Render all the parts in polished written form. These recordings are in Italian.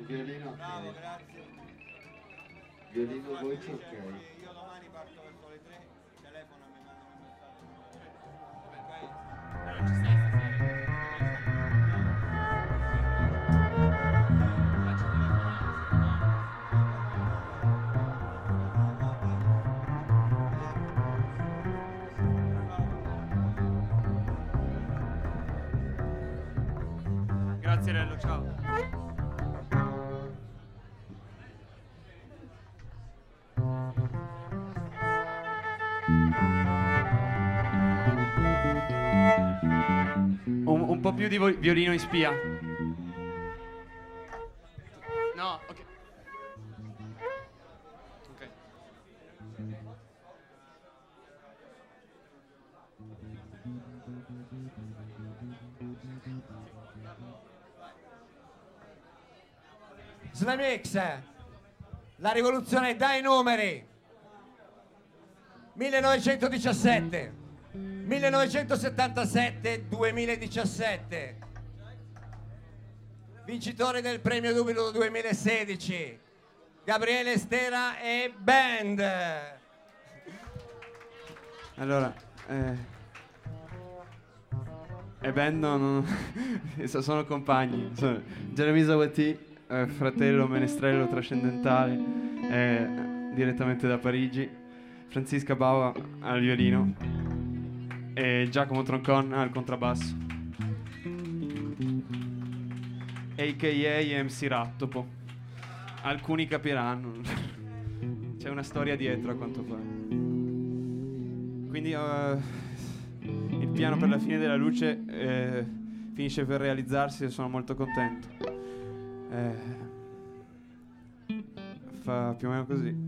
Violino. Bravo, grazie. Violino voce, ok. Io domani parto verso le 3, telefono e mi mandano un messaggio. Non ci sei stasera. Grazie Rello, ciao. Un po' più di violino in spia. No, ok. Ok. Slamix, la rivoluzione dai numeri. 1917, 1977, 2017. Vincitore del premio Dubido 2016, Gabriele Stella e Band. Allora, e Band non sono compagni. Jeremy Zawati, fratello menestrello trascendentale, direttamente da Parigi. Francisca Bava al violino e Giacomo Troncon al contrabbasso, a.k.a. MC Rattopo. Alcuni capiranno, c'è una storia dietro a quanto pare. Quindi il piano per la fine della luce finisce per realizzarsi e sono molto contento. Fa più o meno così.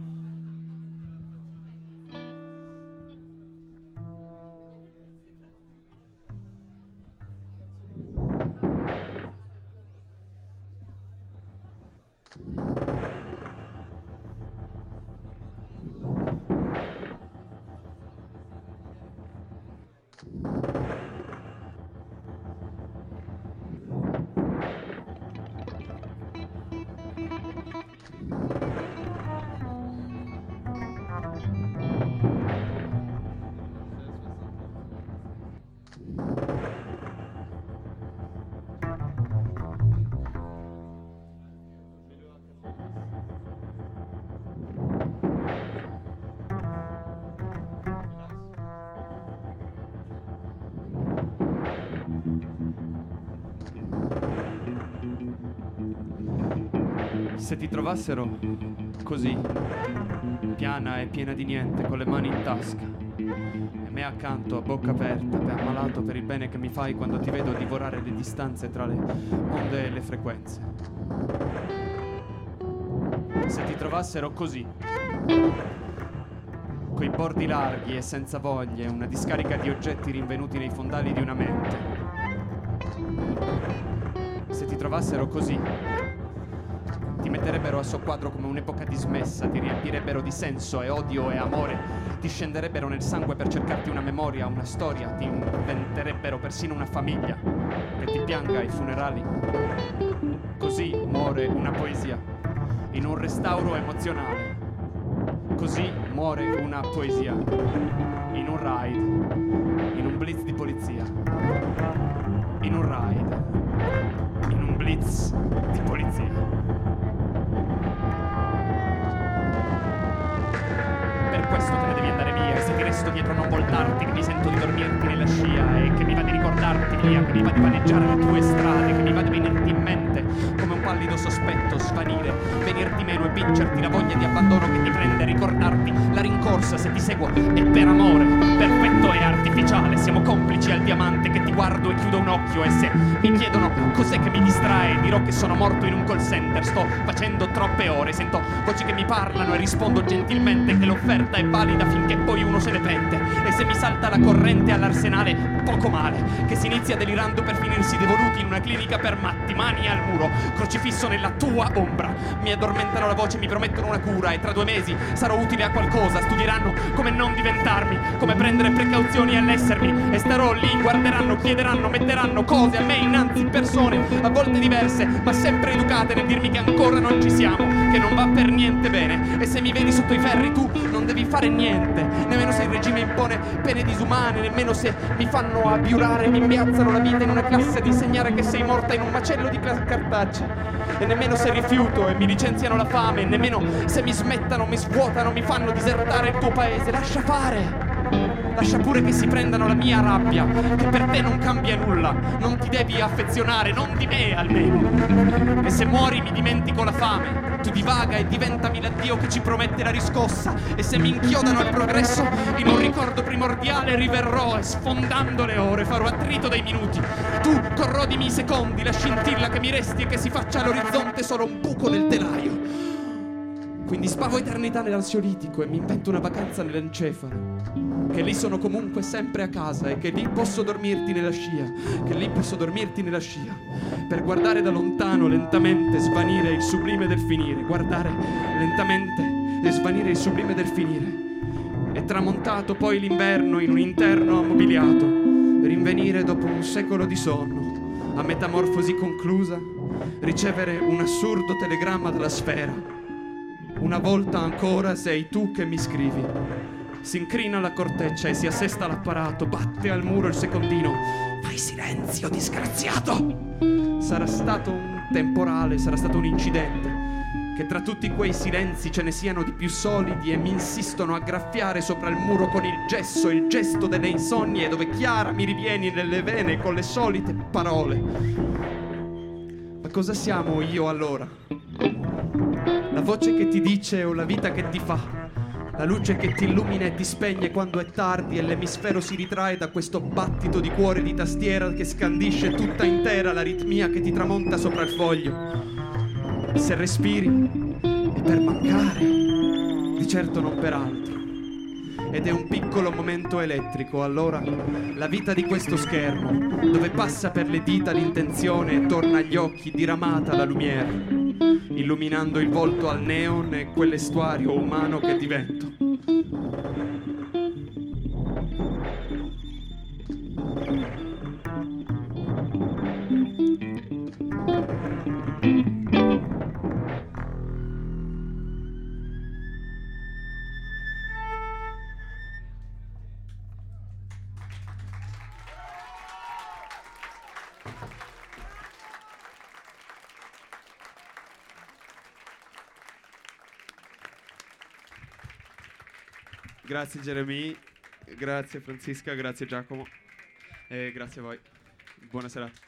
Se ti trovassero così, piana e piena di niente, con le mani in tasca, e me accanto a bocca aperta, per ammalato per il bene che mi fai quando ti vedo divorare le distanze tra le onde e le frequenze. Se ti trovassero così, coi bordi larghi e senza voglie, una discarica di oggetti rinvenuti nei fondali di una mente. Se ti trovassero così, ti metterebbero a soqquadro come un'epoca dismessa, ti riempirebbero di senso e odio e amore, ti scenderebbero nel sangue per cercarti una memoria, una storia, ti inventerebbero persino una famiglia che ti pianga ai funerali. Così muore una poesia, in un restauro emozionale. Così muore una poesia, in un raid, in un blitz di polizia. In un raid, in un blitz di polizia. Per questo te ne devi andare via, e se ti resto dietro a non voltarti, che mi sento di dormirti nella scia, e che mi va di ricordarti via, che mi va di vaneggiare le tue strade, che mi va di venirti in mente come un pallido sospetto svanire, venirti meno e vincerti la voglia di abbandono che ti prende, ricordarti la rincorsa se ti seguo, e per amore, perfetto e artificiale, siamo complici al diamante che ti guardo e chiudo un occhio, e se mi chiedono cos'è che mi distrae, dirò che sono morto in un call center, sto facendo troppe ore, sento voci che mi parlano e rispondo gentilmente che l'offerta è valida finché poi uno se ne pente, e se mi salta la corrente all'arsenale, poco male, che si inizia delirando per finirsi devoluti in una clinica per matti, mani al muro, crocifisso nella tua ombra, mi addormentano la voce, mi promettono una cura, e tra 2 mesi sarò utile a qualcosa, studieranno come non diventarmi, come prendere precauzioni all'essermi, e starò lì, guarderanno chiederanno, metteranno cose a me innanzi, persone a volte diverse, ma sempre educate nel dirmi che ancora non ci siamo, che non va per niente bene. E se mi vedi sotto i ferri tu non devi fare niente, nemmeno se il regime impone pene disumane, nemmeno se mi fanno abiurare, mi impiazzano la vita in una classe ad insegnare che sei morta in un macello di cartacce, e nemmeno se rifiuto e mi licenziano la fame, nemmeno se mi smettano, mi svuotano, mi fanno disertare il tuo paese. Lascia fare, lascia pure che si prendano la mia rabbia, che per te non cambia nulla, non ti devi affezionare, non di me almeno. E se muori mi dimentico la fame, tu divaga e diventami l'addio che ci promette la riscossa. E se mi inchiodano al progresso in un ricordo primordiale riverrò, e sfondando le ore farò attrito dei minuti. Tu corrodimi i secondi, la scintilla che mi resti e che si faccia all'orizzonte solo un buco nel telaio. Quindi spavo eternità nell'ansiolitico e mi invento una vacanza nell'encefalo, che lì sono comunque sempre a casa e che lì posso dormirti nella scia, che lì posso dormirti nella scia, per guardare da lontano lentamente svanire il sublime del finire, guardare lentamente e svanire il sublime del finire. E tramontato poi l'inverno in un interno ammobiliato, rinvenire dopo un secolo di sonno, a metamorfosi conclusa, ricevere un assurdo telegramma dalla sfera. Una volta ancora sei tu che mi scrivi. Si incrina la corteccia e si assesta l'apparato, batte al muro il secondino. Fai silenzio, disgraziato! Sarà stato un temporale, sarà stato un incidente. Che tra tutti quei silenzi ce ne siano di più solidi e mi insistono a graffiare sopra il muro con il gesso, il gesto delle insonnie, dove chiara mi rivieni nelle vene con le solite parole. Ma cosa siamo io allora? La voce che ti dice o la vita che ti fa? La luce che ti illumina e ti spegne quando è tardi e l'emisfero si ritrae da questo battito di cuore di tastiera che scandisce tutta intera l'aritmia che ti tramonta sopra il foglio. Se respiri è per mancare, di certo non per altro. Ed è un piccolo momento elettrico, allora, la vita di questo schermo, dove passa per le dita l'intenzione e torna agli occhi diramata la lumière, illuminando il volto al neon e quell'estuario umano che divento. Grazie Jeremy, grazie Francisca, grazie Giacomo e grazie a voi. Buona serata.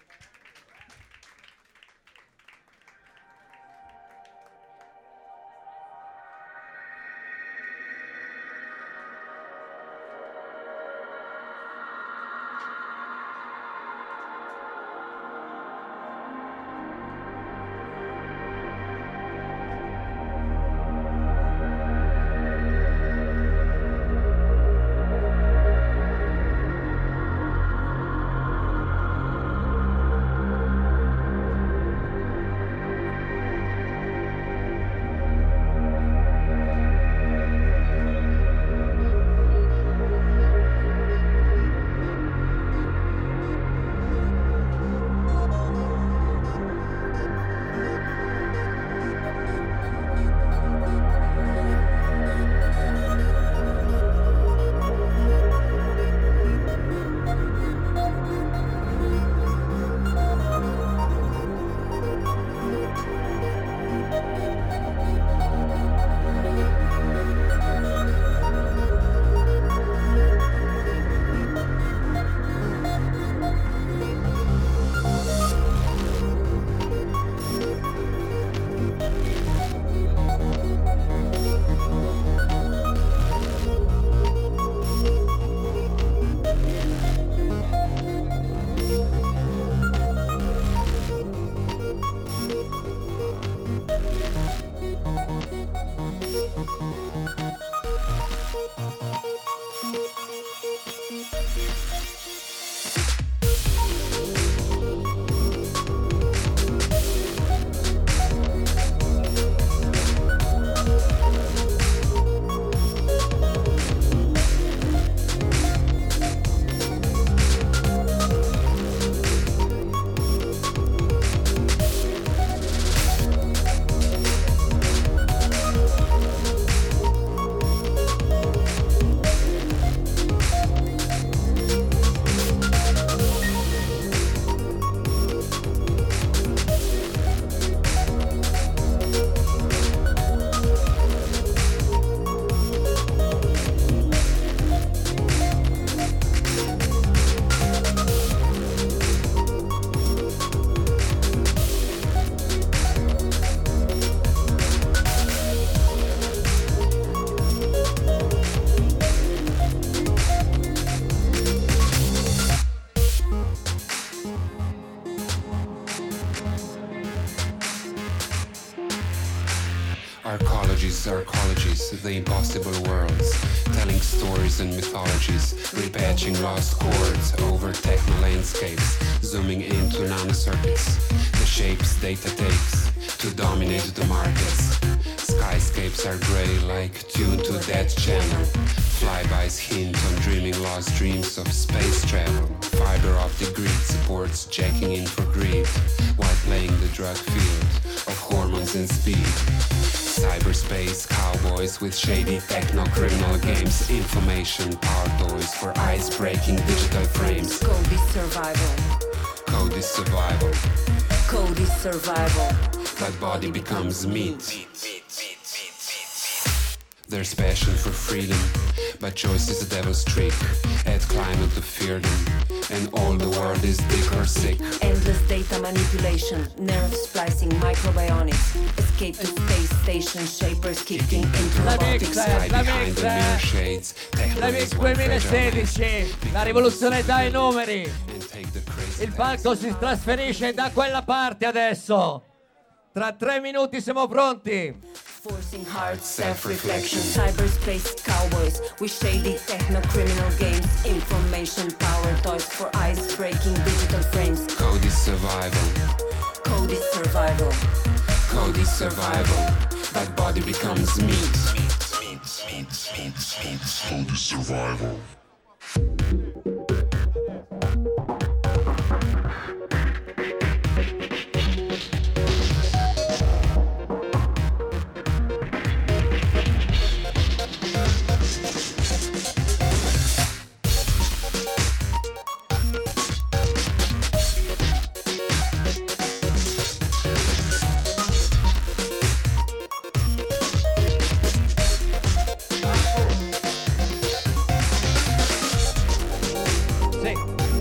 Arcologies, the impossible worlds, telling stories and mythologies, repatching lost chords over techno landscapes, zooming into nanocircuits, the shapes data takes to dominate the markets. Skyscapes are grey like tuned to that channel. Flybys hint on dreaming lost dreams of space travel. Fiber optic grid supports checking in for greed, while playing the drug field of hormones and speed. Cyberspace cowboys with shady techno criminal games. Information power toys for ice-breaking digital frames. Code is survival. Code is survival. Code is survival. That body becomes meat. There's passion for freedom, but choice is the devil's trick. Add climate to fear them, and all the world is dick or sick. Endless data manipulation, nerve splicing, microbionics. Escape to space station, shapers kicking into La robotics. mix, Sky la behind the mirror mix, shades. Techno la is mix one fragile 2016, mind. la rivoluzione dai numeri. And take the crazy Il palco si trasferisce da quella parte adesso. Tra 3 minuti siamo pronti. Forcing hard self-reflection. Cyberspace cowboys with shady techno-criminal games. Information power toys for ice-breaking digital frames. Code is survival. Code is survival. Code is survival. That body becomes meat. Code is survival. Sì.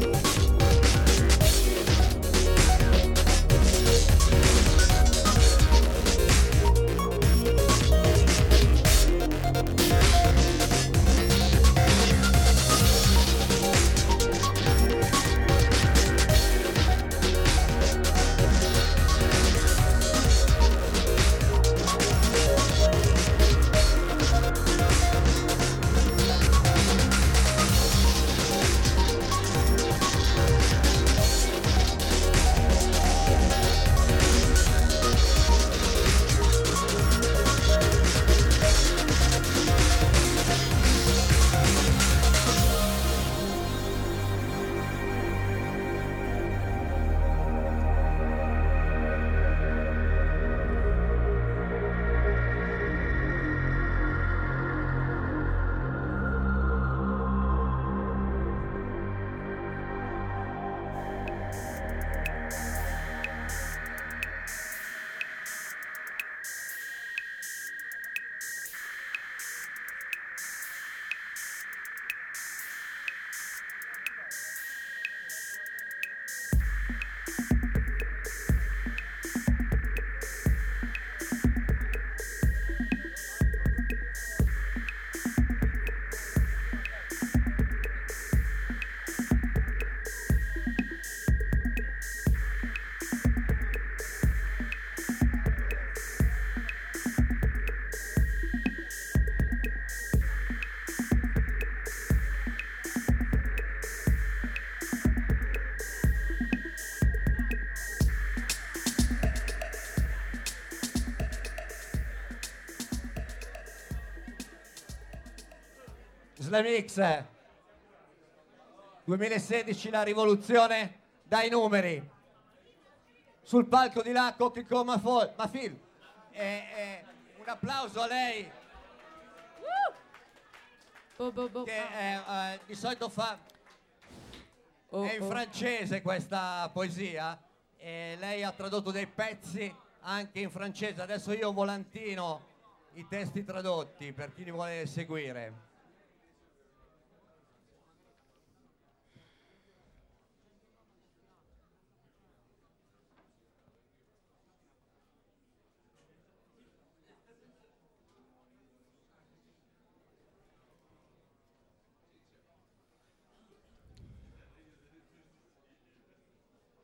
Slamix 2016, la rivoluzione dai numeri. Sul palco di là Coco Mafil, un applauso a lei che di solito fa è in francese questa poesia e lei ha tradotto dei pezzi anche in francese. Adesso io ho un volantino, i testi tradotti per chi li vuole seguire.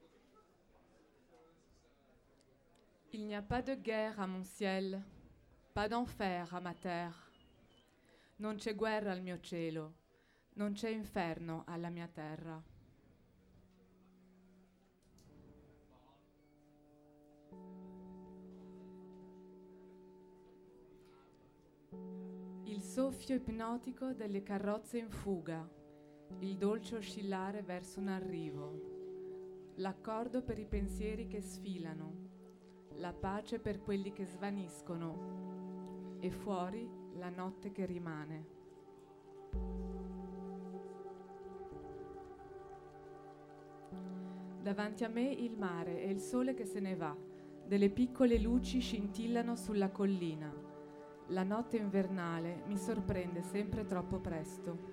Il n'y a pas de guerre à mon ciel. Pas d'enfer à ma terre. Non c'è guerra al mio cielo, non c'è inferno alla mia terra. Il soffio ipnotico delle carrozze in fuga, il dolce oscillare verso un arrivo, l'accordo per i pensieri che sfilano, la pace per quelli che svaniscono e fuori la notte che rimane. Davanti a me il mare e il sole che se ne va, delle piccole luci scintillano sulla collina. La notte invernale mi sorprende sempre troppo presto.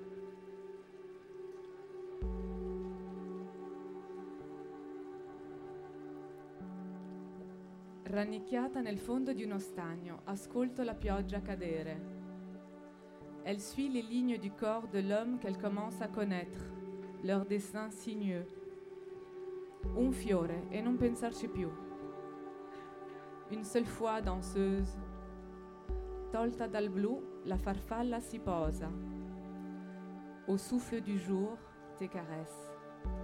Rannicchiata nel fondo di uno stagno, ascolto la pioggia cadere. Elle suit les lignes du corps de l'homme qu'elle commence à connaître, leur dessin sinueux. Un fiore e non pensarci più. Une seule fois danseuse. Tolta dal blu, la farfalla si posa. Au souffle du jour, te caresse.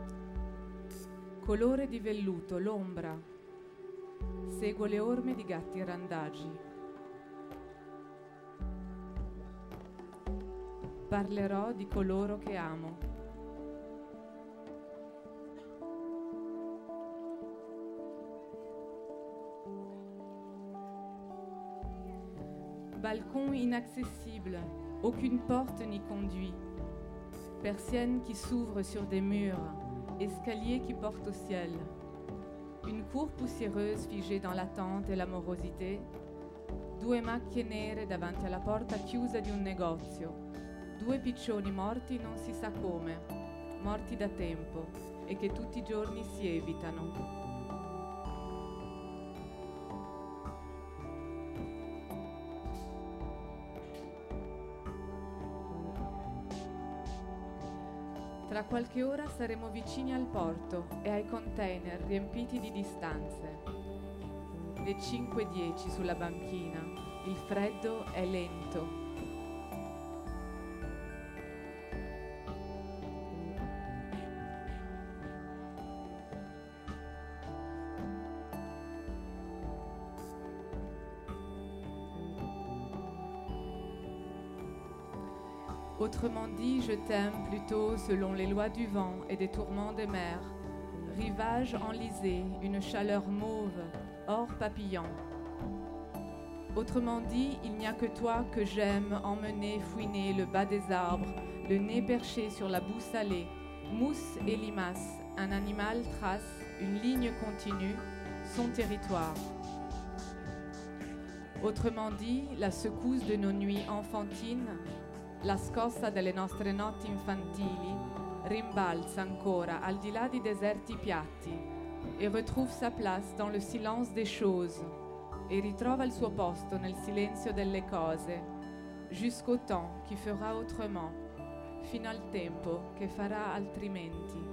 Colore di velluto, l'ombra. Seguo le orme di gatti randagi. Parlerò di coloro che amo. Balcon inaccessible, aucune porte n'y conduit. Persiennes qui s'ouvrent sur des murs, escaliers qui portent au ciel. Une cour poussiéreuse figée dans l'attente e l'amorosité, due macchie nere davanti alla porta chiusa di un negozio, due piccioni morti non si sa come, morti da tempo e che tutti i giorni si evitano. Tra qualche ora saremo vicini al porto e ai container riempiti di distanze. Le 5:10 sulla banchina, il freddo è lento. Autrement dit, je t'aime plutôt selon les lois du vent et des tourments des mers. Rivage enlisé, une chaleur mauve, or papillon. Autrement dit, il n'y a que toi que j'aime emmener fouiner le bas des arbres, le nez perché sur la boue salée, mousse et limace, un animal trace, une ligne continue, son territoire. Autrement dit, la secousse de nos nuits enfantines, la scossa delle nostre notti infantili rimbalza ancora al di là di deserti piatti e retrouve sa place dans le silence des choses e ritrova il suo posto nel silenzio delle cose jusqu'au temps qui fera autrement, fino al tempo che farà altrimenti.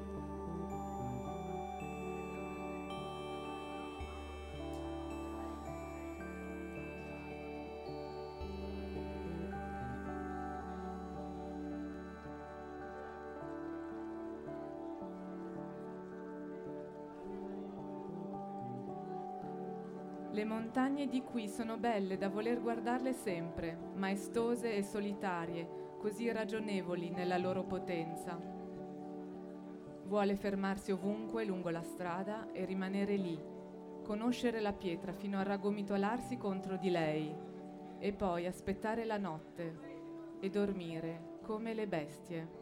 Le montagne di qui sono belle da voler guardarle sempre, maestose e solitarie, così ragionevoli nella loro potenza. Vuole fermarsi ovunque lungo la strada e rimanere lì, conoscere la pietra fino a raggomitolarsi contro di lei e poi aspettare la notte e dormire come le bestie.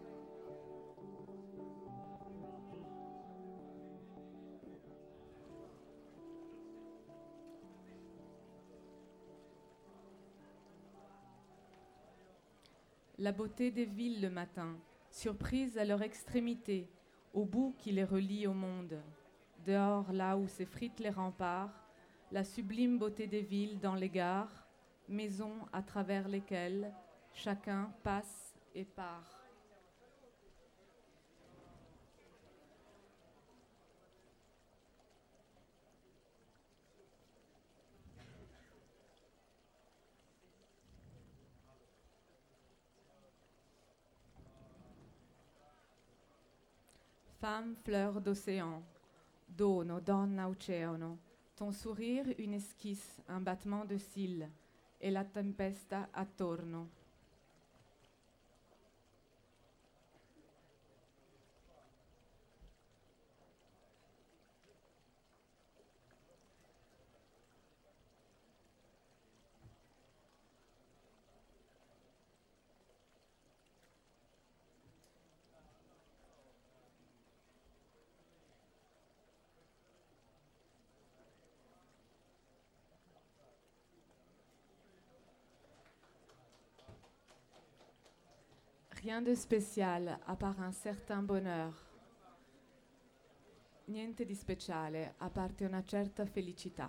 La beauté des villes le matin, surprise à leur extrémité, au bout qui les relie au monde. Dehors, là où s'effritent les remparts, la sublime beauté des villes dans les gares, maisons à travers lesquelles chacun passe et part. Femme, fleur d'océan, dono, donna, oceano, ton sourire une esquisse, un battement de cils, e la tempesta attorno. Rien de spécial à part un certain bonheur. Niente di speciale a parte una certa felicità.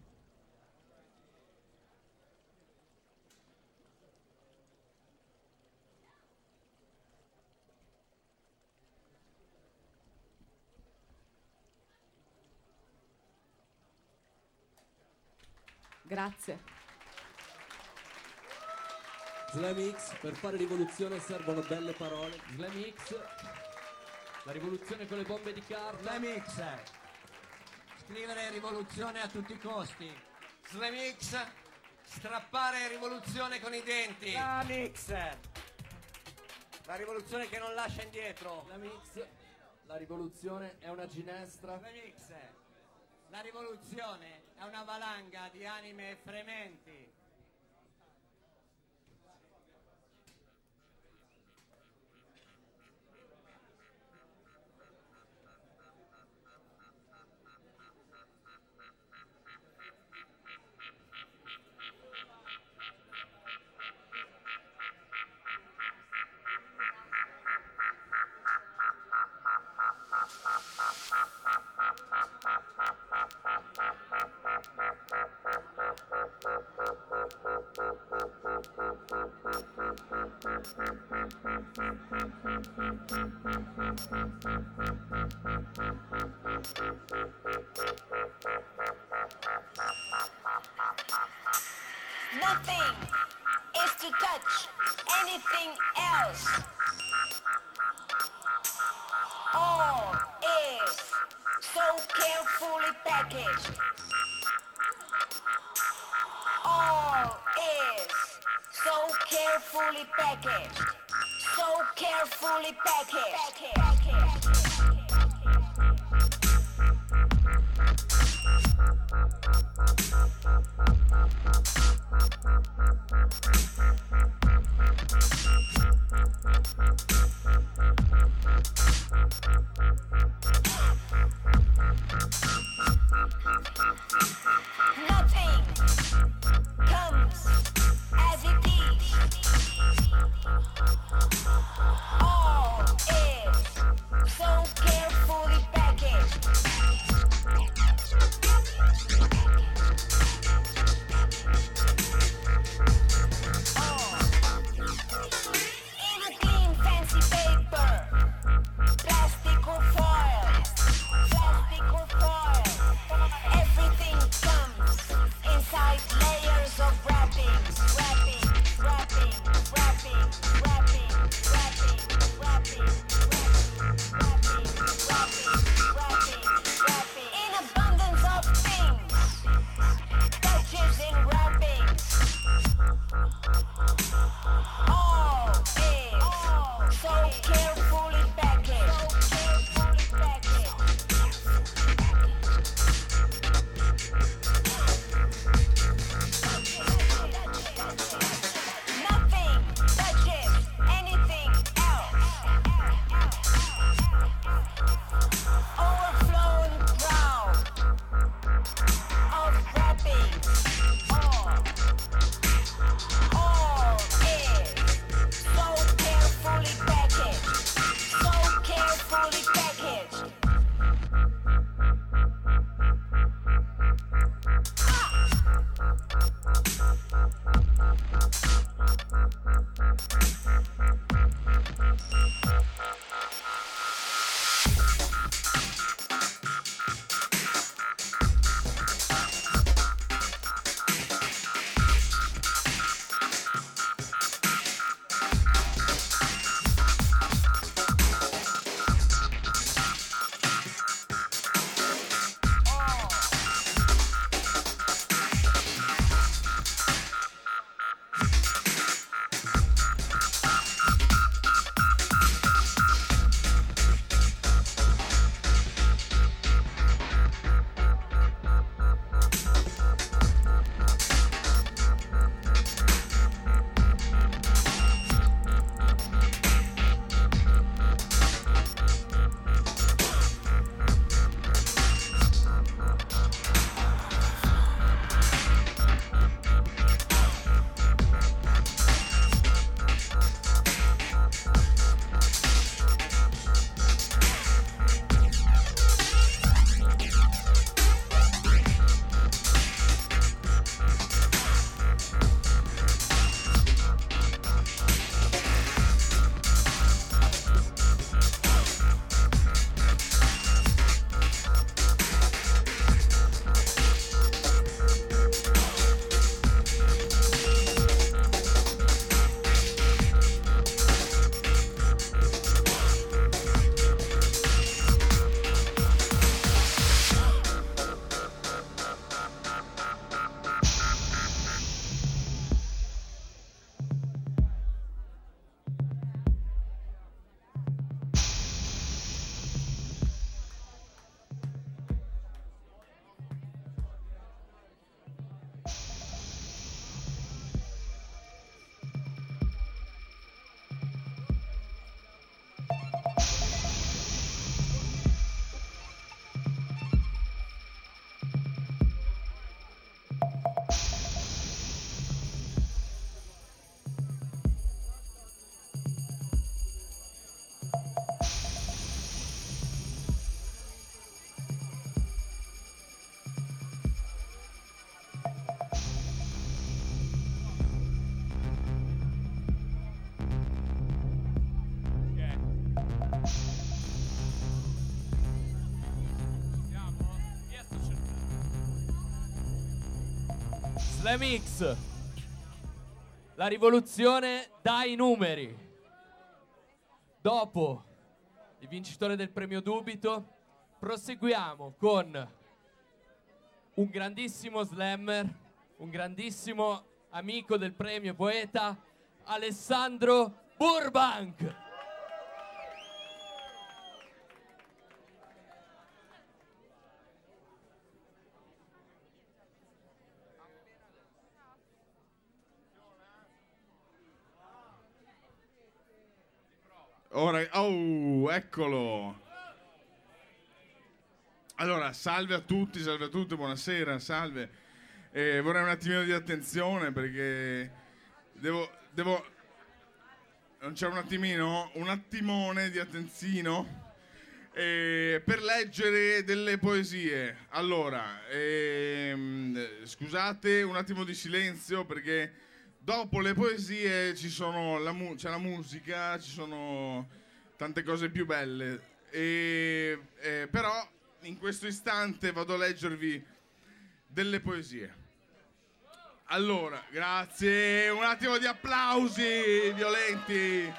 Grazie. Slam X, per fare rivoluzione servono belle parole. Slam X, la rivoluzione con le bombe di carta. Slam X, scrivere rivoluzione a tutti i costi. Slam X, strappare rivoluzione con i denti. Slam X, la rivoluzione che non lascia indietro. Slam X, la rivoluzione è una ginestra. Slam X, la rivoluzione è una valanga di anime frementi. Nothing is to touch anything else. All is so carefully packaged. All is so carefully packaged. So carefully packaged. Nothing comes as it is. All is so carefully packaged. In a clean fancy paper, plastic or foil, plastic or foil. Everything comes inside layers of wrappings, wrapping, wrapping, wrapping, wrapping, wrapping, wrapping, wrapping, wrapping, wrapping, wrapping. In abundance of things, touches in wrappings. All is so carefully packaged. So carefully packaged. Slam X, la rivoluzione dai numeri. Dopo il vincitore del premio Dubito, proseguiamo con un grandissimo slammer, un grandissimo amico del premio poeta, Alessandro Burbank. Ora, eccolo. Allora, salve a tutti, salve a tutte, buonasera, salve. Vorrei un attimino di attenzione perché devo non c'è un attimino? Un attimone di attenzino per leggere delle poesie. Allora, scusate un attimo di silenzio perché dopo le poesie ci sono c'è la musica, ci sono tante cose più belle. Però in questo istante vado a leggervi delle poesie. Allora, grazie, un attimo di applausi violenti.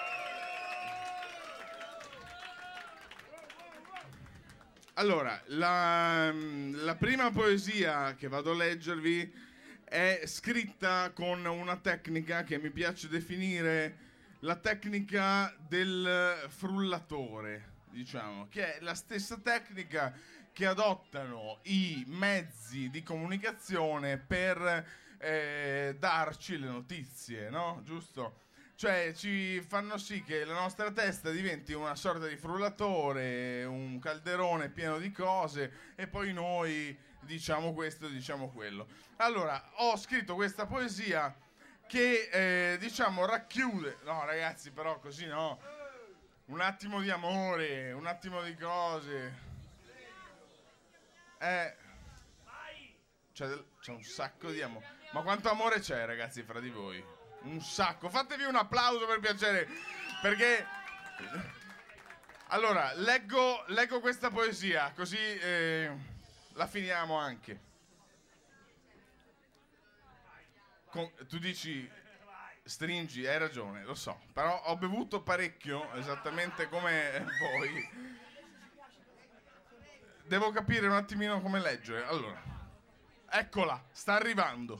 Allora, la prima poesia che vado a leggervi è scritta con una tecnica che mi piace definire la tecnica del frullatore, diciamo, che è la stessa tecnica che adottano i mezzi di comunicazione per darci le notizie, no? Giusto? Cioè ci fanno sì che la nostra testa diventi una sorta di frullatore, un calderone pieno di cose e poi noi diciamo questo, diciamo quello. Allora, ho scritto questa poesia che diciamo racchiude... No ragazzi, però così no. Un attimo di amore, un attimo di cose. C'è un sacco di amore. Ma quanto amore c'è, ragazzi, fra di voi? Un sacco. Fatevi un applauso per piacere. Perché allora leggo questa poesia, così la finiamo anche. Tu dici stringi, hai ragione, lo so. Però ho bevuto parecchio, esattamente come voi. Devo capire un attimino come leggere. Allora, eccola, sta arrivando.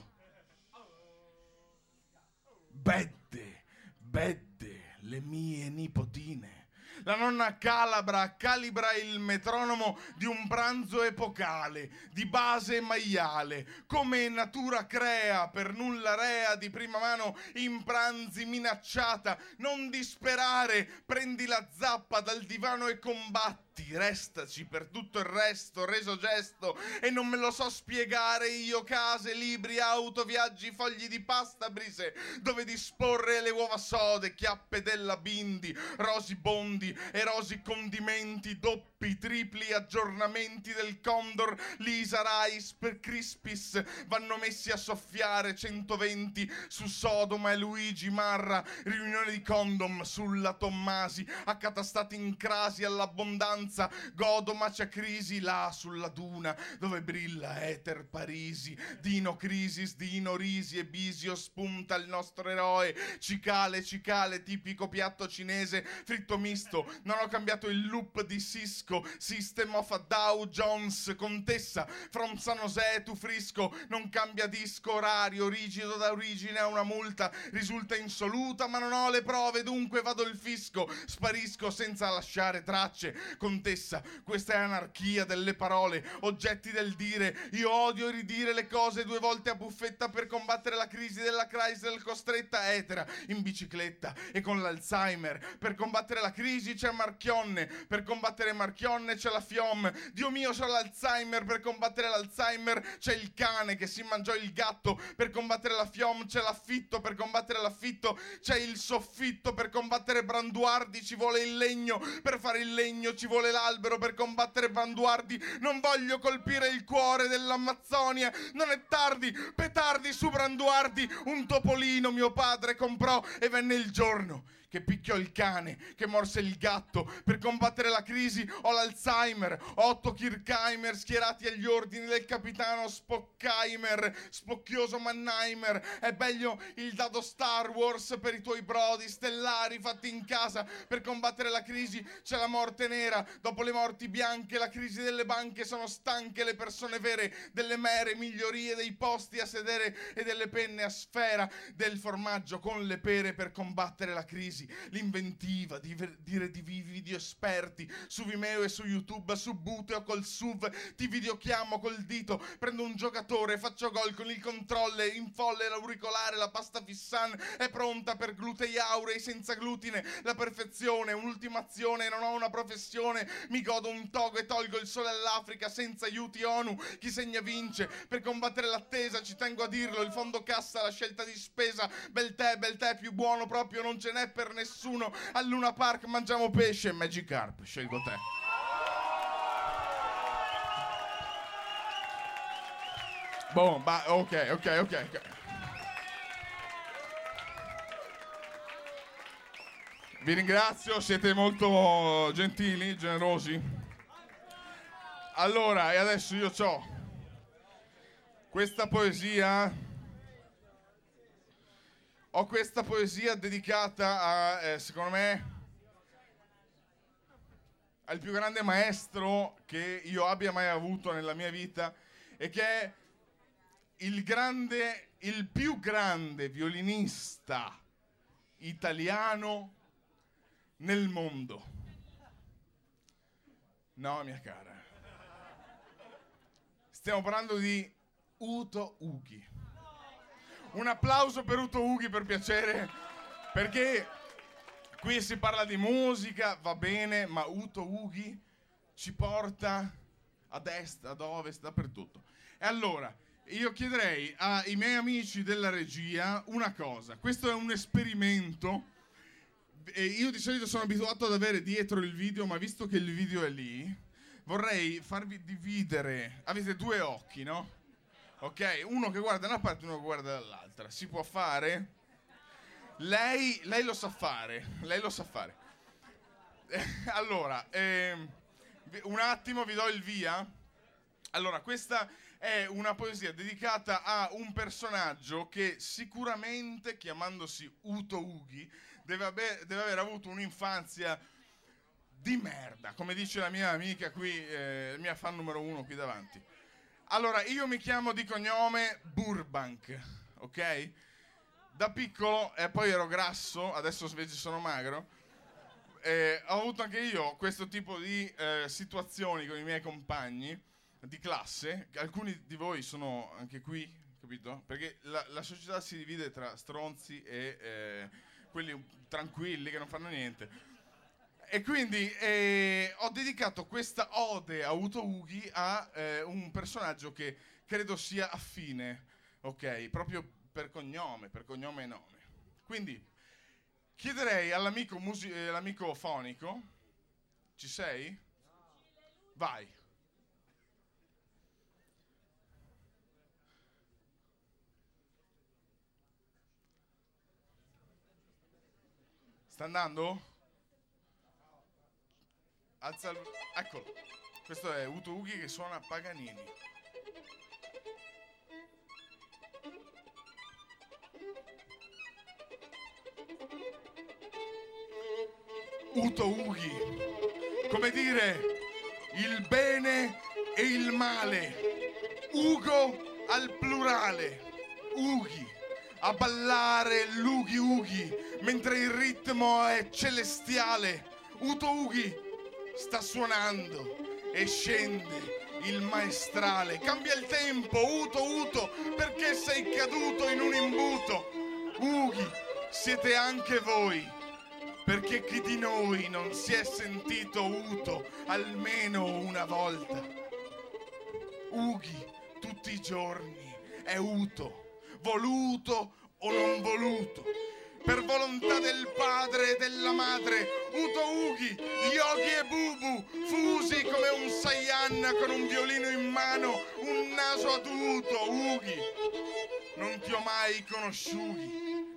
Bedde, le mie nipotine. La nonna Calabra calibra il metronomo di un pranzo epocale, di base maiale, come natura crea, per nulla rea, di prima mano in pranzi minacciata. Non disperare, prendi la zappa dal divano e combatti. Restaci per tutto il resto, reso gesto, e non me lo so spiegare io, case, libri, auto, viaggi, fogli di pasta, brise, dove disporre le uova sode, chiappe della bindi, rosi bondi e rosi condimenti, doppi, tripli aggiornamenti del Condor, Lisa Rice per Crispis, vanno messi a soffiare 120 su Sodoma e Luigi Marra, riunione di condom sulla Tommasi, accatastati in crasi all'abbondanza, Godoma c'è crisi là sulla duna dove brilla Ether Parisi, Dino Crisis, Dino Risi e Bisio spunta il nostro eroe, cicale, tipico piatto cinese, fritto misto, non ho cambiato il loop di Cisco, System of a Dow Jones, contessa from San José to Frisco, non cambia disco, orario rigido da origine a una multa, risulta insoluta ma non ho le prove, dunque vado il fisco, sparisco senza lasciare tracce. Contessa, questa è anarchia delle parole, oggetti del dire, io odio ridire le cose due volte a buffetta per combattere la crisi della Chrysler costretta etera in bicicletta e con l'Alzheimer, per combattere la crisi c'è Marchionne, per combattere Marchionne c'è la Fiom, Dio mio c'ho l'Alzheimer, per combattere l'Alzheimer c'è il cane che si mangiò il gatto, per combattere la Fiom c'è l'affitto, per combattere l'affitto c'è il soffitto, per combattere Branduardi ci vuole il legno, per fare il legno ci vuole l'albero, per combattere Branduardi non voglio colpire il cuore dell'Amazzonia, non è tardi, petardi su Branduardi, un topolino mio padre comprò e venne il giorno che picchiò il cane, che morse il gatto. Per combattere la crisi ho l'Alzheimer, 8 Kirkheimer schierati agli ordini del capitano Spockheimer, spocchioso Mannheimer. È meglio il dado Star Wars per i tuoi brodi stellari fatti in casa. Per combattere la crisi c'è la morte nera, dopo le morti bianche, la crisi delle banche. Sono stanche le persone vere, delle mere migliorie, dei posti a sedere e delle penne a sfera, del formaggio con le pere. Per combattere la crisi, l'inventiva di video esperti su Vimeo e su YouTube, su Buteo col SUV, ti videochiamo col dito, prendo un giocatore, faccio gol con il controller, in folle l'auricolare, la pasta fissan è pronta per glutei aurei senza glutine, la perfezione, un'ultimazione, non ho una professione, mi godo un togo e tolgo il sole all'Africa senza aiuti ONU, chi segna vince. Per combattere l'attesa, ci tengo a dirlo, il fondo cassa, la scelta di spesa, bel tè più buono proprio non ce n'è per nessuno. Al Luna Park mangiamo pesce, Magikarp, scelgo te. Boh, ok. Vi ringrazio, siete molto gentili, generosi. Allora, e adesso io c'ho questa poesia. Ho questa poesia dedicata a, secondo me, al più grande maestro che io abbia mai avuto nella mia vita e che è il più grande violinista italiano nel mondo. No, mia cara. Stiamo parlando di Uto Ughi. Un applauso per Uto Ughi, per piacere, perché qui si parla di musica, va bene, ma Uto Ughi ci porta a destra, ad ovest, dappertutto. E allora, io chiederei ai miei amici della regia una cosa. Questo è un esperimento. E io di solito sono abituato ad avere dietro il video, ma visto che il video è lì, vorrei farvi dividere. Avete 2 occhi, no? Ok, uno che guarda da una parte e uno che guarda dall'altra. Si può fare? Lei lo sa fare. Allora, un attimo, vi do il via. Allora, questa è una poesia dedicata a un personaggio che sicuramente, chiamandosi Uto Ughi, deve aver avuto un'infanzia di merda, come dice la mia amica qui, mia fan numero 1 qui davanti. Allora, io mi chiamo di cognome Burbank, ok? Da piccolo, e poi ero grasso, adesso invece sono magro, ho avuto anche io questo tipo di situazioni con i miei compagni di classe. Alcuni di voi sono anche qui, capito? Perché la società si divide tra stronzi e quelli tranquilli che non fanno niente. E quindi ho dedicato questa ode a Uto Ughi a un personaggio che credo sia affine, ok? Proprio per cognome e nome. Quindi chiederei all'amico l'amico fonico, ci sei? Vai. Sta andando? Alza il... Eccolo. Questo è Uto Ughi che suona Paganini. Uto Ughi, come dire, il bene e il male. Ugo al plurale. Ughi, a ballare l'Ughi Ughi, mentre il ritmo è celestiale. Uto Ughi sta suonando e scende il maestrale. Cambia il tempo, Uto, perché sei caduto in un imbuto? Ughi, siete anche voi, perché chi di noi non si è sentito Uto almeno una volta? Ughi, tutti i giorni, è Uto, voluto o non voluto. Per volontà del padre e della madre, Uto Ughi, Yogi e Bubu, fusi come un Saiyan con un violino in mano, un naso aduto. Ughi, non ti ho mai conosciuti,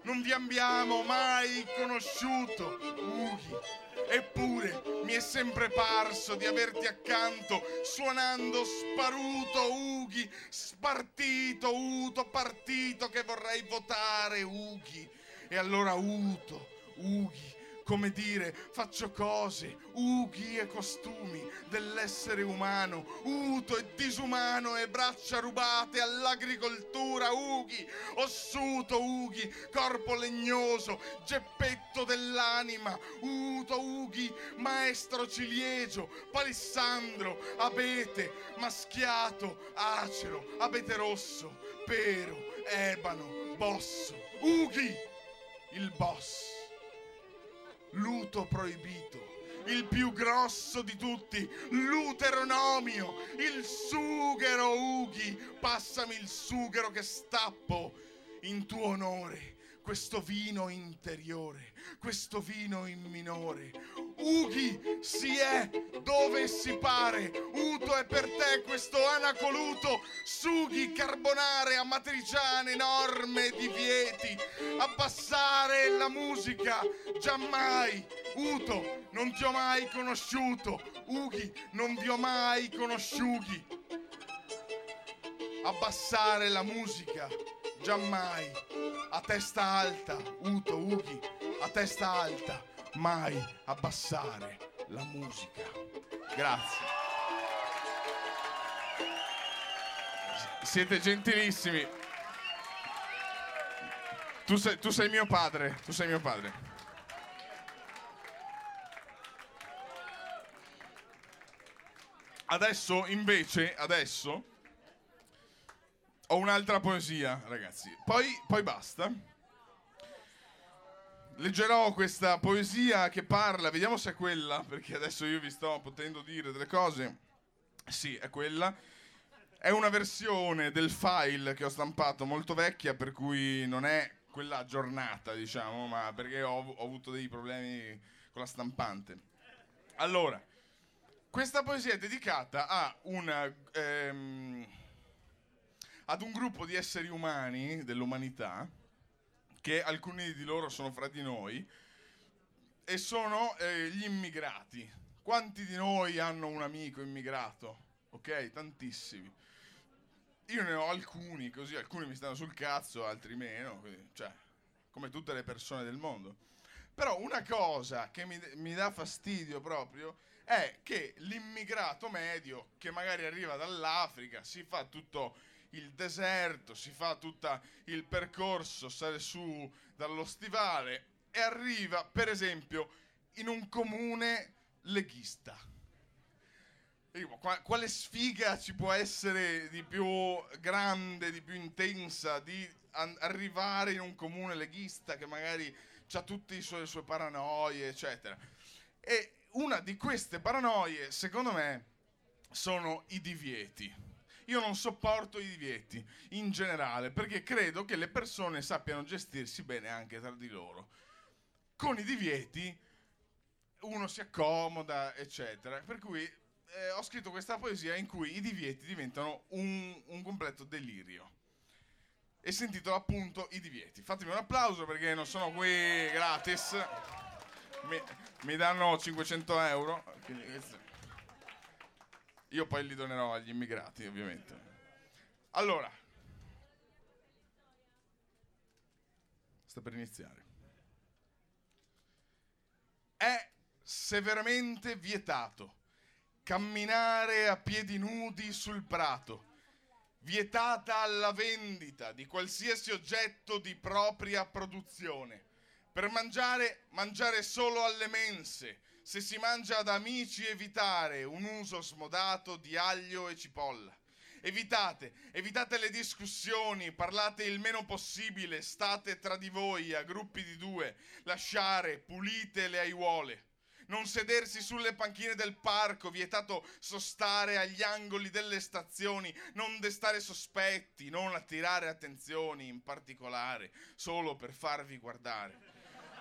non vi abbiamo mai conosciuto, Ughi. Eppure mi è sempre parso di averti accanto, suonando sparuto, Ughi, spartito, uto, partito che vorrei votare, Ughi. E allora uto, Ughi, come dire, faccio cose, ughi e costumi dell'essere umano, uto e disumano e braccia rubate all'agricoltura, ughi, ossuto, ughi, corpo legnoso, geppetto dell'anima, uto, ughi, maestro ciliegio, palissandro, abete, maschiato, acero, abete rosso, pero, ebano, bosso, ughi, il boss. Luto proibito, il più grosso di tutti, l'uteronomio, il sughero, Ughi, passami il sughero che stappo in tuo onore, questo vino interiore, questo vino in minore. Ughi si è dove si pare, uto è per te questo anacoluto, sughi carbonare, amatriciane, norme, divieti, abbassare la musica, giammai, uto, non ti ho mai conosciuto, ughi, non vi ho mai conosciuti, abbassare la musica, giammai, a testa alta, uto, ughi, a testa alta, mai abbassare la musica. Grazie. Siete gentilissimi. Tu sei mio padre, tu sei mio padre. Adesso ho un'altra poesia, ragazzi. Poi basta. Leggerò questa poesia che parla, vediamo se è quella, perché adesso io vi sto potendo dire delle cose. Sì, è quella. È una versione del file che ho stampato molto vecchia, per cui non è quella aggiornata, diciamo, ma perché ho avuto dei problemi con la stampante. Allora, questa poesia è dedicata ad un gruppo di esseri umani dell'umanità, che alcuni di loro sono fra di noi, e sono gli immigrati. Quanti di noi hanno un amico immigrato? Ok, tantissimi. Io ne ho alcuni, così alcuni mi stanno sul cazzo, altri meno, quindi, cioè, come tutte le persone del mondo. Però una cosa che mi dà fastidio proprio è che l'immigrato medio, che magari arriva dall'Africa, si fa tutto il deserto, si fa tutto il percorso, sale su dallo stivale e arriva, per esempio, in un comune leghista. Quale sfiga ci può essere di più grande, di più intensa, di arrivare in un comune leghista che magari ha tutte le sue paranoie, eccetera. E una di queste paranoie, secondo me, sono i divieti. Io non sopporto i divieti in generale, perché credo che le persone sappiano gestirsi bene anche tra di loro. Con i divieti uno si accomoda, eccetera. Per cui ho scritto questa poesia in cui i divieti diventano un completo delirio. E si intitola appunto I divieti. Fatemi un applauso perché non sono qui gratis. Mi danno 500 euro. Quindi io poi li donerò agli immigrati, ovviamente. Allora, sta per iniziare. È severamente vietato camminare a piedi nudi sul prato, vietata la vendita di qualsiasi oggetto di propria produzione. Per mangiare solo alle mense. Se si mangia da amici, evitare un uso smodato di aglio e cipolla. Evitate le discussioni, parlate il meno possibile, state tra di voi a gruppi di 2, lasciare pulite le aiuole. Non sedersi sulle panchine del parco, vietato sostare agli angoli delle stazioni, non destare sospetti, non attirare attenzioni in particolare, solo per farvi guardare.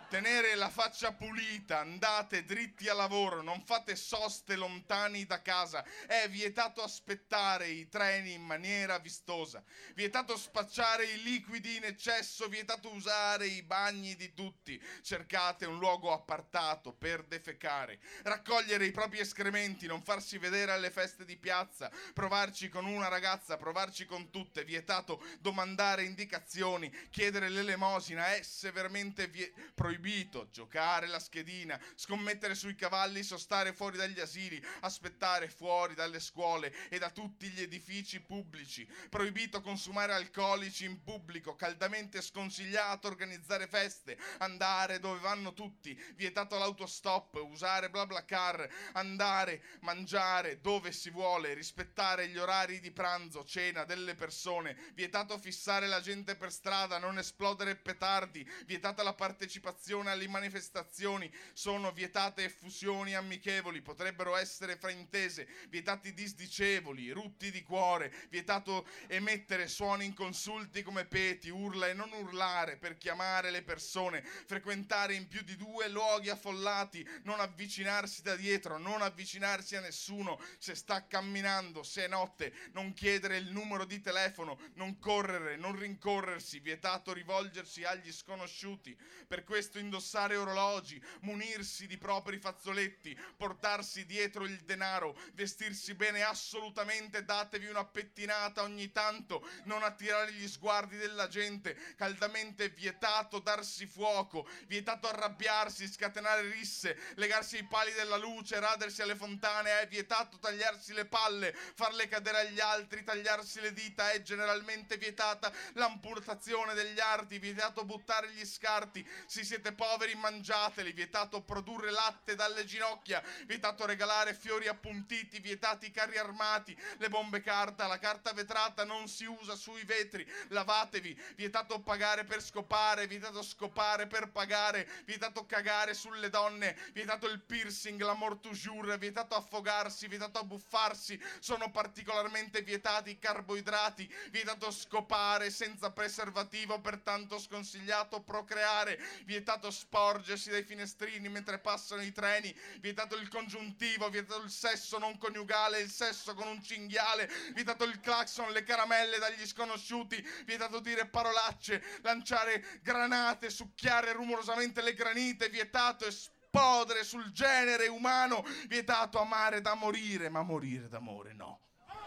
tenere la faccia pulita, andate dritti a lavoro, non fate soste lontani da casa, è vietato aspettare i treni in maniera vistosa, vietato spacciare i liquidi in eccesso, vietato usare i bagni di tutti, cercate un luogo appartato per defecare, raccogliere i propri escrementi, non farsi vedere alle feste di piazza, provarci con una ragazza, provarci con tutte, vietato domandare indicazioni, chiedere l'elemosina, è severamente proibito, giocare la schedina, scommettere sui cavalli, sostare fuori dagli asili, aspettare fuori dalle scuole e da tutti gli edifici pubblici, proibito consumare alcolici in pubblico, caldamente sconsigliato organizzare feste, andare dove vanno tutti, vietato l'autostop, usare BlaBlaCar, andare, mangiare dove si vuole, rispettare gli orari di pranzo, cena delle persone, vietato fissare la gente per strada, non esplodere petardi, vietata la partecipazione alle manifestazioni, sono vietate effusioni amichevoli, potrebbero essere fraintese, vietati disdicevoli, rutti di cuore, vietato emettere suoni inconsulti come peti, urla e non urlare per chiamare le persone, frequentare in più di 2 luoghi affollati, non avvicinarsi da dietro, non avvicinarsi a nessuno se sta camminando, se è notte, non chiedere il numero di telefono, non correre, non rincorrersi, vietato rivolgersi agli sconosciuti, per questo indossare orologi, munirsi di propri fazzoletti, portarsi dietro il denaro, vestirsi bene assolutamente, datevi una pettinata ogni tanto, non attirare gli sguardi della gente, caldamente vietato darsi fuoco, vietato arrabbiarsi, scatenare risse, legarsi ai pali della luce, radersi alle fontane, è vietato tagliarsi le palle, farle cadere agli altri, tagliarsi le dita, è generalmente vietata l'amputazione degli arti, vietato buttare gli scarti, se siete poveri mangiateli, vietato produrre latte dalle ginocchia, vietato regalare fiori appuntiti, vietati i carri armati, le bombe carta, la carta vetrata non si usa sui vetri, lavatevi, vietato pagare per scopare, vietato scopare per pagare, vietato cagare sulle donne, vietato il piercing, la mort toujours, vietato affogarsi, vietato abbuffarsi, sono particolarmente vietati i carboidrati, vietato scopare senza preservativo, pertanto sconsigliato procreare, vietato sporgersi dai finestrini mentre passano i treni, vietato il congiuntivo, vietato il sesso non coniugale, il sesso con un cinghiale, vietato il clacson, le caramelle dagli sconosciuti, vietato dire parolacce, lanciare granate, succhiare rumorosamente le granite, vietato esplodere sul genere umano, vietato amare da morire, ma morire d'amore no.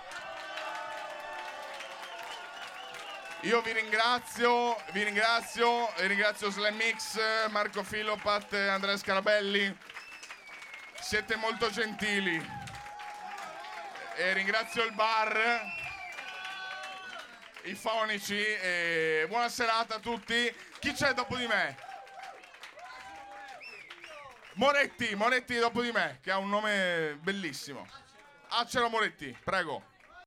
Io vi ringrazio Slam Mix, Marco Filopat, Andrea Scarabelli, siete molto gentili. E ringrazio il bar, i fonici, e buona serata a tutti. Chi c'è dopo di me? Moretti dopo di me, che ha un nome bellissimo. Acero Moretti, prego.